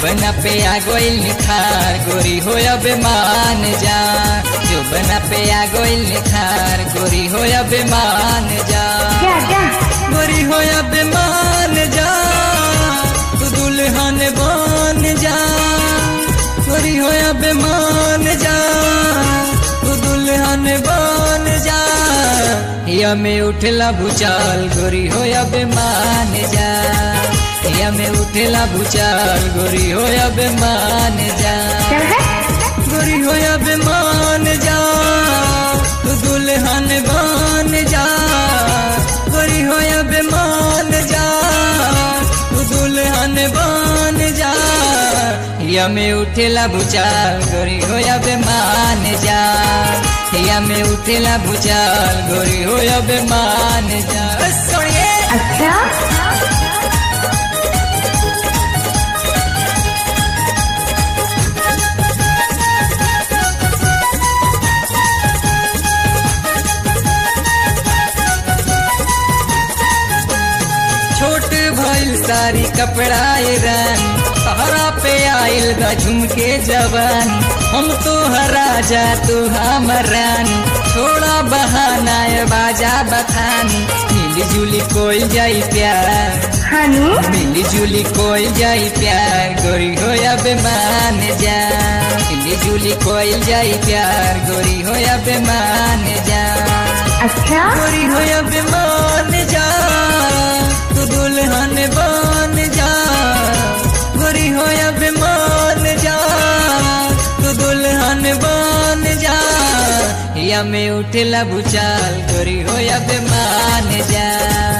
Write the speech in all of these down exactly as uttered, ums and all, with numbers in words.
बना पे आ गोइल निखार गोरी हो अब मान जा जो बना पे आ गोइल निखार गोरी हो अब मान जा गोरी हो अब मान जा तू दुल्हन बन जा गोरी हो अब मान जा तू दुल्हन बन जा या में उठला भूचाल गोरी हो अब मान जा या में उठला भूचाल गोरी हो अब मान जा गोरी हो अब मान जा तू दुल्हन बन जा गोरी हो अब मान जा तू दुल्हन बन जा या में उठला भूचाल गोरी हो अब मान जा या में उठला भूचाल गोरी हो अब मान जा अच्छा छोट भइल सारी कपड़ा रन तहरा पे आइल गा झुमके जवान हम तो हरा जा तू हमरान छोड़ा बहाना बाजा बखानी मिली जुली कोई जाई प्यार हानू मिली जुली कोई जाई प्यार गोरी हो अब मान जा मिली जुली कोई जाई प्यार गोरी हो अब मान जा अच्छा गोरी हो अब मान जा तू दुल्हन बन जा गोरी हो अब मान जा तू दुल्हन बन जा या में उठला भूचाल गोरी हो अब मान जा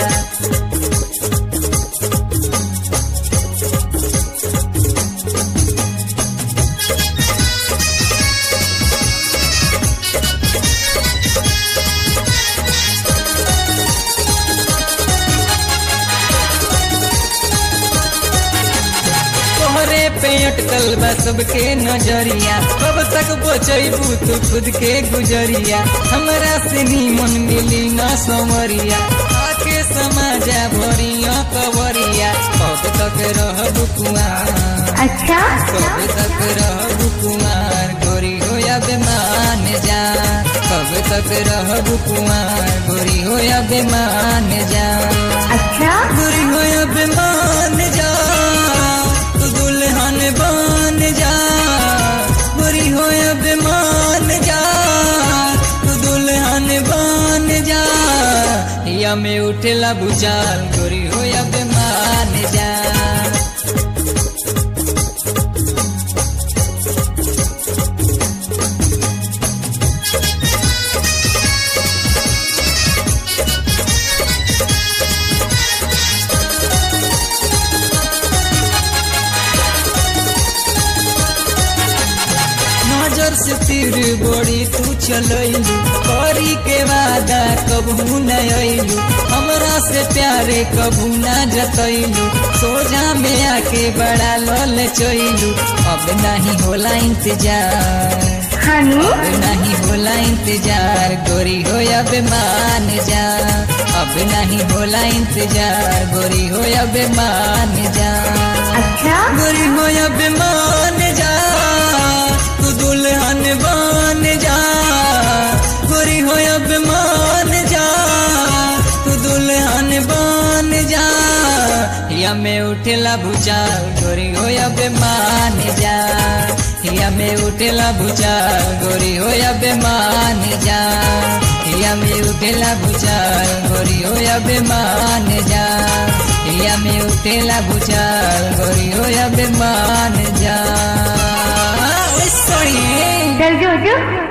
तोहरे पे अटकल बा सबके नजरिया कब तक बचैबू तू खुद के गुजरिया हमरा से नीमन मिली न समरिया आके समाजा भरिया कवरिया कब तक रहबू कुमार अच्छा कब तक रहबू कुमार गोरी हो अब मान जा कब तक रहबू कुमार गोरी हो अब मान जा अच्छा गोरी हो अब मान जा तू दुल्हन बन जा गोरी हो अब मान जा तू दुल्हन बन जा या में उठला भूचाल गोरी हो अब मान जा नजर से तीर बड़ी तू चलैलू करी के वादा कबू न अइलू हमरा से प्यारे कबू न जतैलू सोझा में आके बड़ा लल चैलू अब नहीं होला इंतजार हानू अब नहीं होला इंतजार गोरी हो अब मान जा अब नहीं होला इंतजार गोरी हो अब मान जा अच्छा गोरी हो अब मान जा तू दुल्हन बन जा गोरी हो अब मान जा तू दुल्हन बन जा या में उठला भूचाल गोरी हो अब मान जा या में उठला भूचाल गोरी हो अब मान जा या में उठला भूचाल गोरी हो अब मान जा या में उठला भूचाल गोरी हो अब मान जा चल जो जो